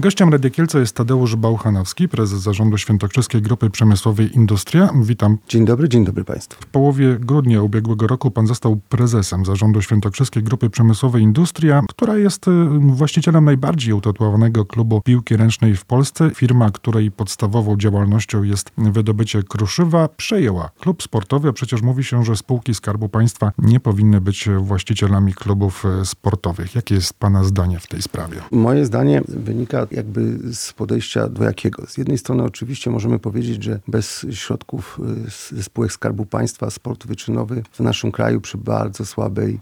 Gościem Radia Kielce jest Tadeusz Bałchanowski, prezes zarządu Świętokrzyskiej Grupy Przemysłowej Industria. Witam. Dzień dobry Państwu. W połowie grudnia ubiegłego roku pan został prezesem zarządu Świętokrzyskiej Grupy Przemysłowej Industria, która jest właścicielem najbardziej utytułowanego klubu piłki ręcznej w Polsce. Firma, której podstawową działalnością jest wydobycie kruszywa, przejęła klub sportowy, a przecież mówi się, że spółki Skarbu Państwa nie powinny być właścicielami klubów sportowych. Jakie jest pana zdanie w tej sprawie? Moje zdanie wynika jakby z podejścia dwojakiego. Z jednej strony oczywiście możemy powiedzieć, że bez środków ze spółek Skarbu Państwa sport wyczynowy w naszym kraju przy bardzo słabej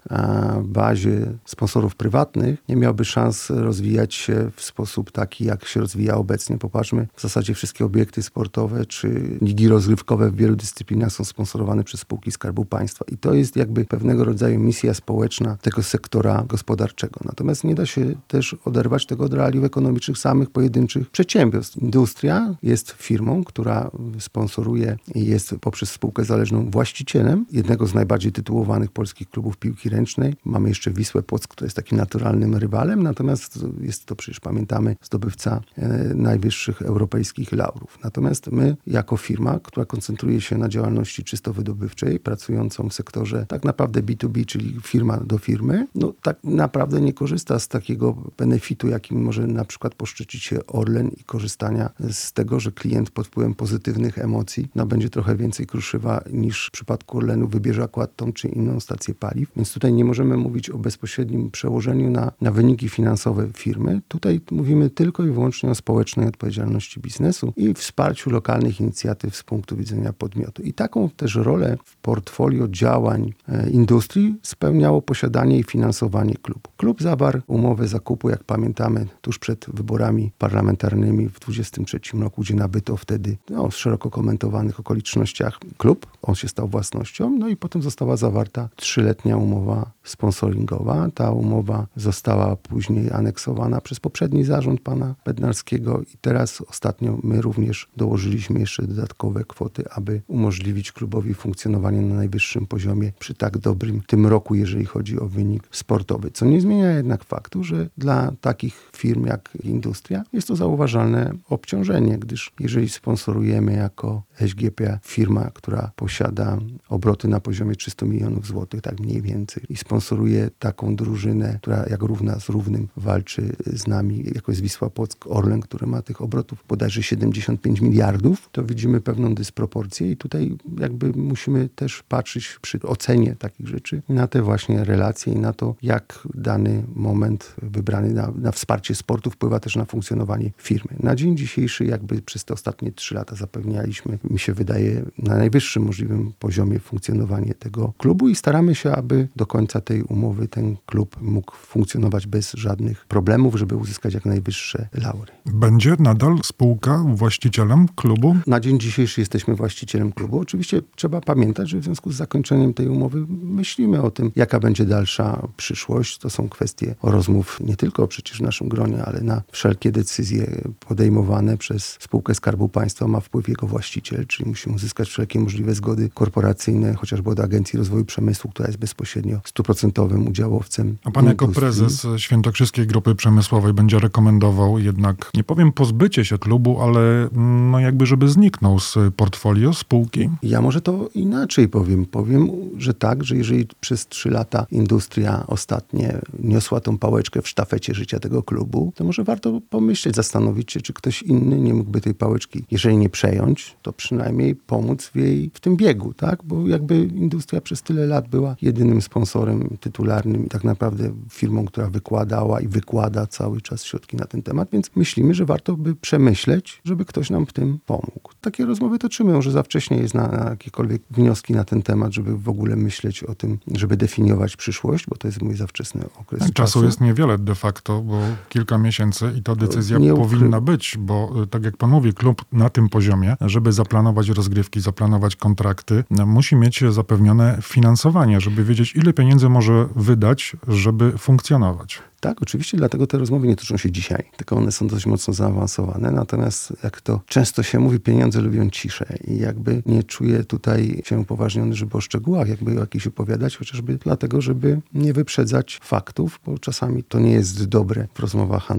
bazie sponsorów prywatnych nie miałby szans rozwijać się w sposób taki, jak się rozwija obecnie. Popatrzmy, w zasadzie wszystkie obiekty sportowe czy ligi rozrywkowe w wielu dyscyplinach są sponsorowane przez spółki Skarbu Państwa. I to jest jakby pewnego rodzaju misja społeczna tego sektora gospodarczego. Natomiast nie da się też oderwać tego od realiów ekonomicznych samych pojedynczych przedsiębiorstw. Industria jest firmą, która sponsoruje i jest poprzez spółkę zależną właścicielem jednego z najbardziej tytułowanych polskich klubów piłki ręcznej. Mamy jeszcze Wisłę Płock, która jest takim naturalnym rywalem, natomiast jest to przecież, pamiętamy, zdobywca najwyższych europejskich laurów. Natomiast my, jako firma, która koncentruje się na działalności czysto wydobywczej, pracującą w sektorze tak naprawdę B2B, czyli firma do firmy, no tak naprawdę nie korzysta z takiego benefitu, jakim może na przykład poszczycić się Orlen i korzystania z tego, że klient pod wpływem pozytywnych emocji będzie trochę więcej kruszywa niż w przypadku Orlenu wybierze akurat tą czy inną stację paliw. Więc tutaj nie możemy mówić o bezpośrednim przełożeniu na wyniki finansowe firmy. Tutaj mówimy tylko i wyłącznie o społecznej odpowiedzialności biznesu i wsparciu lokalnych inicjatyw z punktu widzenia podmiotu. I taką też rolę w portfolio działań industrii spełniało posiadanie i finansowanie klubu. Klub zawarł umowę zakupu, jak pamiętamy, tuż przed wyborami parlamentarnymi w 2023 roku, gdzie nabyto wtedy w szeroko komentowanych okolicznościach klub. On się stał własnością, no i potem została zawarta 3-letnia umowa sponsoringowa. Ta umowa została później aneksowana przez poprzedni zarząd pana Bednarskiego i teraz ostatnio my również dołożyliśmy jeszcze dodatkowe kwoty, aby umożliwić klubowi funkcjonowanie na najwyższym poziomie przy tak dobrym tym roku, jeżeli chodzi o wynik sportowy. Co nie zmienia jednak faktu, że dla takich firm jak Industria jest to zauważalne obciążenie, gdyż jeżeli sponsorujemy jako SGP firma, która posiada obroty na poziomie 300 milionów złotych, tak mniej więcej, i sponsoruje taką drużynę, która jak równa z równym walczy z nami, jako jest Wisła Płock, Orlen, który ma tych obrotów bodajże 75 miliardów, to widzimy pewną dysproporcję i tutaj jakby musimy też patrzeć przy ocenie takich rzeczy na te właśnie relacje i na to, jak dany moment wybrany na wsparcie sportu wpływa też na funkcjonowanie firmy. Na dzień dzisiejszy jakby przez te ostatnie 3 lata zapewnialiśmy, mi się wydaje, na najwyższym możliwym poziomie funkcjonowanie tego klubu i staramy się, aby do końca tej umowy ten klub mógł funkcjonować bez żadnych problemów, żeby uzyskać jak najwyższe laury. Będzie nadal spółka właścicielem klubu? Na dzień dzisiejszy jesteśmy właścicielem klubu. Oczywiście trzeba pamiętać, że w związku z zakończeniem tej umowy myślimy o tym, jaka będzie dalsza przyszłość. To są kwestie rozmów nie tylko przecież w naszym gronie, ale na wszelkie decyzje podejmowane przez spółkę Skarbu Państwa ma wpływ jego właściciel, czyli musimy uzyskać wszelkie możliwe zgody korporacyjne, chociażby od Agencji Rozwoju Przemysłu, która jest bezpośrednio 100% udziałowcem. A pan jako prezes Świętokrzyskiej Grupy Przemysłowej będzie rekomendował jednak, nie powiem pozbycie się klubu, ale jakby żeby zniknął z portfolio spółki? Ja może to inaczej powiem. Powiem, że tak, że jeżeli przez 3 lata Industria ostatnie niosła tą pałeczkę w sztafecie życia tego klubu, to może warto pomyśleć, zastanowić się, czy ktoś inny nie mógłby tej pałeczki, jeżeli nie przejąć, to przynajmniej pomóc w tym biegu, tak? Bo jakby Industria przez tyle lat była jedynym sponsorem tytularnym i tak naprawdę firmą, która wykładała i wykłada cały czas środki na ten temat, więc myślimy, że warto by przemyśleć, żeby ktoś nam w tym pomógł. Takie rozmowy toczymy, może za wcześnie jest na jakiekolwiek wnioski na ten temat, żeby w ogóle myśleć o tym, żeby definiować przyszłość, bo to jest mój za wczesny okres czasu. Jest niewiele de facto, bo kilka miesięcy i ta decyzja powinna być, bo tak jak pan mówi, klub na tym poziomie, żeby zaplanować rozgrywki, zaplanować kontrakty, musi mieć zapewnione finansowanie, żeby wiedzieć, ile pieniędzy może wydać, żeby funkcjonować. Tak, oczywiście, dlatego te rozmowy nie toczą się dzisiaj, tylko one są dość mocno zaawansowane, natomiast jak to często się mówi, pieniądze lubią ciszę i jakby nie czuję tutaj się upoważniony, żeby o szczegółach jakby o jakichś opowiadać, chociażby dlatego, żeby nie wyprzedzać faktów, bo czasami to nie jest dobre w rozmowach handlowych,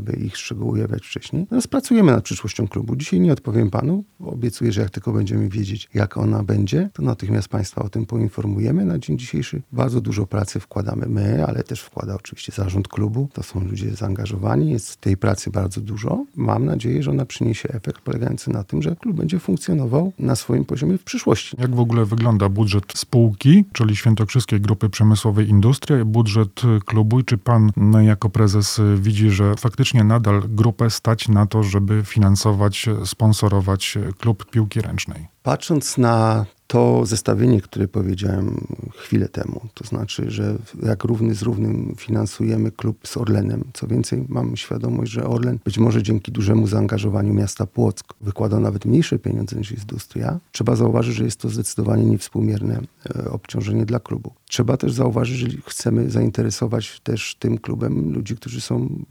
żeby ich szczegóły ujawniać wcześniej. Natomiast pracujemy nad przyszłością klubu. Dzisiaj nie odpowiem panu. Obiecuję, że jak tylko będziemy wiedzieć, jak ona będzie, to natychmiast państwa o tym poinformujemy. Na dzień dzisiejszy bardzo dużo pracy wkładamy my, ale też wkłada oczywiście zarząd klubu. To są ludzie zaangażowani. Jest tej pracy bardzo dużo. Mam nadzieję, że ona przyniesie efekt polegający na tym, że klub będzie funkcjonował na swoim poziomie w przyszłości. Jak w ogóle wygląda budżet spółki, czyli Świętokrzyskiej Grupy Przemysłowej Industria, budżet klubu i czy pan jako prezes widzi, że faktycznie nadal grupę stać na to, żeby finansować, sponsorować klub piłki ręcznej? Patrząc na to zestawienie, które powiedziałem chwilę temu, to znaczy, że jak równy z równym finansujemy klub z Orlenem. Co więcej, mam świadomość, że Orlen być może dzięki dużemu zaangażowaniu miasta Płock wykłada nawet mniejsze pieniądze niż Industria. Trzeba zauważyć, że jest to zdecydowanie niewspółmierne obciążenie dla klubu. Trzeba też zauważyć, że chcemy zainteresować też tym klubem ludzi, którzy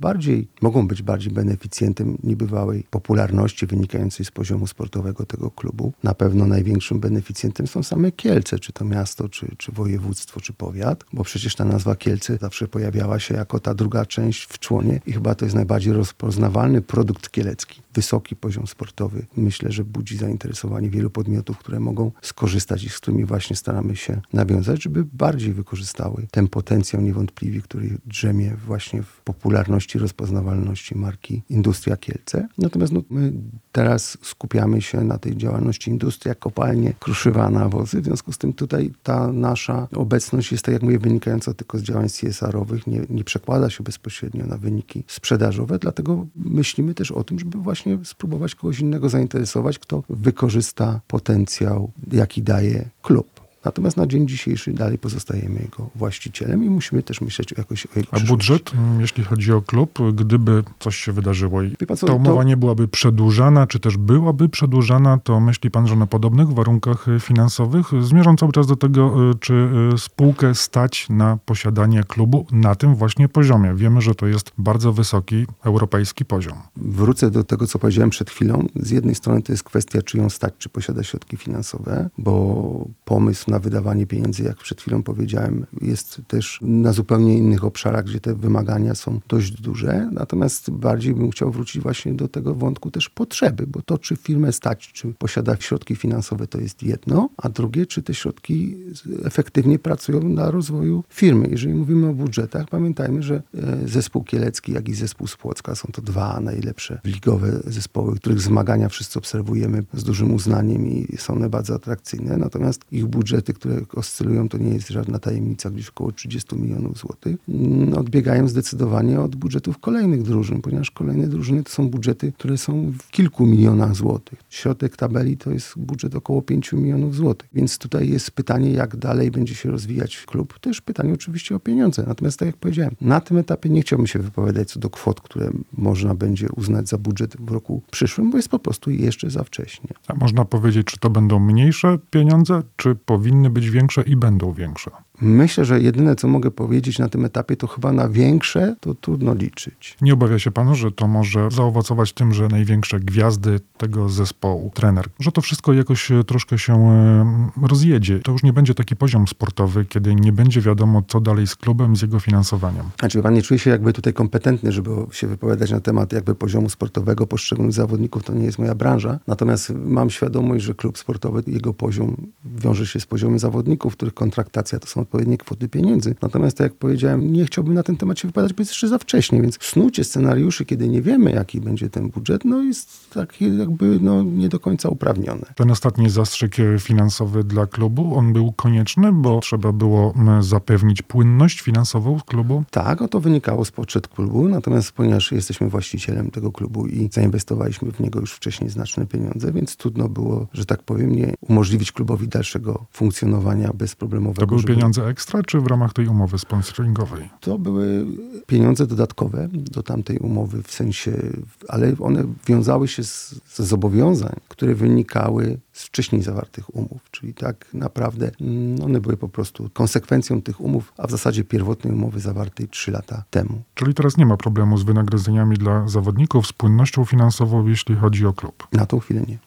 mogą być bardziej beneficjentem niebywałej popularności wynikającej z poziomu sportowego tego klubu. Na pewno największym beneficjentem są same Kielce, czy to miasto, czy województwo, czy powiat, bo przecież ta nazwa Kielce zawsze pojawiała się jako ta druga część w członie i chyba to jest najbardziej rozpoznawalny produkt kielecki. Wysoki poziom sportowy. Myślę, że budzi zainteresowanie wielu podmiotów, które mogą skorzystać i z którymi właśnie staramy się nawiązać, żeby bardziej wykorzystały ten potencjał niewątpliwie, który drzemie właśnie w popularności, rozpoznawalności marki Industria Kielce. Natomiast my teraz skupiamy się na tej działalności Industria, kopalnie, kruszywa, nawozy. W związku z tym tutaj ta nasza obecność jest, tak jak mówię, wynikająca tylko z działań CSR-owych, nie przekłada się bezpośrednio na wyniki sprzedażowe, dlatego myślimy też o tym, żeby właśnie spróbować kogoś innego zainteresować, kto wykorzysta potencjał, jaki daje klub. Natomiast na dzień dzisiejszy dalej pozostajemy jego właścicielem i musimy też myśleć o jego przyszłości. A budżet, jeśli chodzi o klub, gdyby coś się wydarzyło i Wie pan co, ta umowa nie byłaby przedłużana, czy też byłaby przedłużana, to myśli pan, że na podobnych warunkach finansowych zmierzam cały czas do tego, czy spółkę stać na posiadanie klubu na tym właśnie poziomie. Wiemy, że to jest bardzo wysoki europejski poziom. Wrócę do tego, co powiedziałem przed chwilą. Z jednej strony to jest kwestia, czy ją stać, czy posiada środki finansowe, bo pomysł na wydawanie pieniędzy, jak przed chwilą powiedziałem, jest też na zupełnie innych obszarach, gdzie te wymagania są dość duże. Natomiast bardziej bym chciał wrócić właśnie do tego wątku też potrzeby, bo to, czy firmę stać, czy posiada środki finansowe, to jest jedno, a drugie, czy te środki efektywnie pracują na rozwoju firmy. Jeżeli mówimy o budżetach, pamiętajmy, że zespół kielecki, jak i zespół z Płocka są to dwa najlepsze ligowe zespoły, których zmagania wszyscy obserwujemy z dużym uznaniem i są one bardzo atrakcyjne. Natomiast ich budżety, które oscylują, to nie jest żadna tajemnica, gdzieś około 30 milionów złotych, odbiegają zdecydowanie od budżetów kolejnych drużyn, ponieważ kolejne drużyny to są budżety, które są w kilku milionach złotych. Środek tabeli to jest budżet około 5 milionów złotych. Więc tutaj jest pytanie, jak dalej będzie się rozwijać klub. Też pytanie oczywiście o pieniądze. Natomiast tak jak powiedziałem, na tym etapie nie chciałbym się wypowiadać co do kwot, które można będzie uznać za budżet w roku przyszłym, bo jest po prostu jeszcze za wcześnie. A można powiedzieć, czy to będą mniejsze pieniądze, czy powinny być większe i będą większe? Myślę, że jedyne, co mogę powiedzieć na tym etapie, to chyba na większe to trudno liczyć. Nie obawia się pan, że to może zaowocować tym, że największe gwiazdy tego zespołu, trener, że to wszystko jakoś troszkę się rozjedzie. To już nie będzie taki poziom sportowy, kiedy nie będzie wiadomo, co dalej z klubem, z jego finansowaniem. Znaczy, pan nie czuje się jakby tutaj kompetentny, żeby się wypowiadać na temat jakby poziomu sportowego poszczególnych zawodników. To nie jest moja branża. Natomiast mam świadomość, że klub sportowy, jego poziom wiąże się z poziomem zawodników, których kontraktacja to są odpowiednie kwoty pieniędzy. Natomiast, tak jak powiedziałem, nie chciałbym na ten temat się wypowiadać, bo jest jeszcze za wcześnie, więc snucie scenariuszy, kiedy nie wiemy, jaki będzie ten budżet, jest takie jakby nie do końca uprawnione. Ten ostatni zastrzyk finansowy dla klubu, on był konieczny, bo trzeba było zapewnić płynność finansową klubu? Tak, to wynikało z potrzeb klubu, natomiast ponieważ jesteśmy właścicielem tego klubu i zainwestowaliśmy w niego już wcześniej znaczne pieniądze, więc trudno było, że tak powiem, nie umożliwić klubowi dalszego funkcjonowania bezproblemowego. To były pieniądze ekstra, czy w ramach tej umowy sponsoringowej? To były pieniądze dodatkowe do tamtej umowy, w sensie, ale one wiązały się ze zobowiązań, które wynikały z wcześniej zawartych umów, czyli tak naprawdę one były po prostu konsekwencją tych umów, a w zasadzie pierwotnej umowy zawartej 3 lata temu. Czyli teraz nie ma problemu z wynagrodzeniami dla zawodników, z płynnością finansową, jeśli chodzi o klub? Na tą chwilę nie.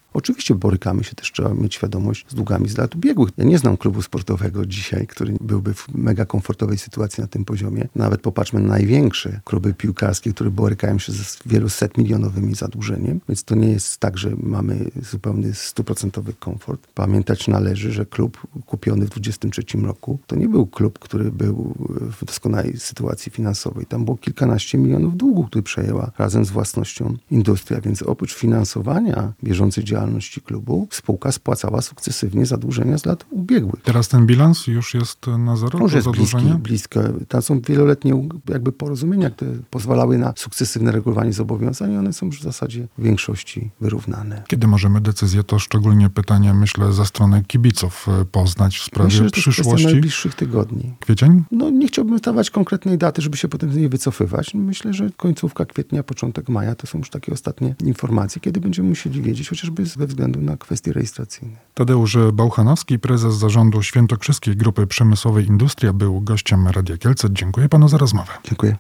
Oczywiście borykamy się też, trzeba mieć świadomość, z długami z lat ubiegłych. Ja nie znam klubu sportowego dzisiaj, który byłby w mega komfortowej sytuacji na tym poziomie. Nawet popatrzmy na największe kluby piłkarskie, które borykają się z wieluset milionowymi zadłużeniem, więc to nie jest tak, że mamy zupełny 100% komfort. Pamiętać należy, że klub kupiony w 23 roku to nie był klub, który był w doskonałej sytuacji finansowej. Tam było kilkanaście milionów długu, który przejęła razem z własnością Industria, więc oprócz finansowania bieżącej działalności klubu, spółka spłacała sukcesywnie zadłużenia z lat ubiegłych. Teraz ten bilans już jest na zero? Może to jest zadłużenie? blisko. Tam są wieloletnie jakby porozumienia, które pozwalały na sukcesywne regulowanie zobowiązań i one są już w zasadzie w większości wyrównane. Kiedy możemy decyzję, to szczególnie pytanie, myślę, ze strony kibiców poznać w sprawie Myślę, że to jest kwestia przyszłości? najbliższych tygodni. Kwiecień? No nie chciałbym stawiać konkretnej daty, żeby się potem z niej wycofywać. Myślę, że końcówka kwietnia, początek maja to są już takie ostatnie informacje, kiedy będziemy musieli wiedzieć, chociażby ze względu na kwestie rejestracyjne. Tadeusz Bauchanowski, prezes zarządu Świętokrzyskiej Grupy Przemysłowej Industria, był gościem Radia Kielce. Dziękuję panu za rozmowę. Dziękuję.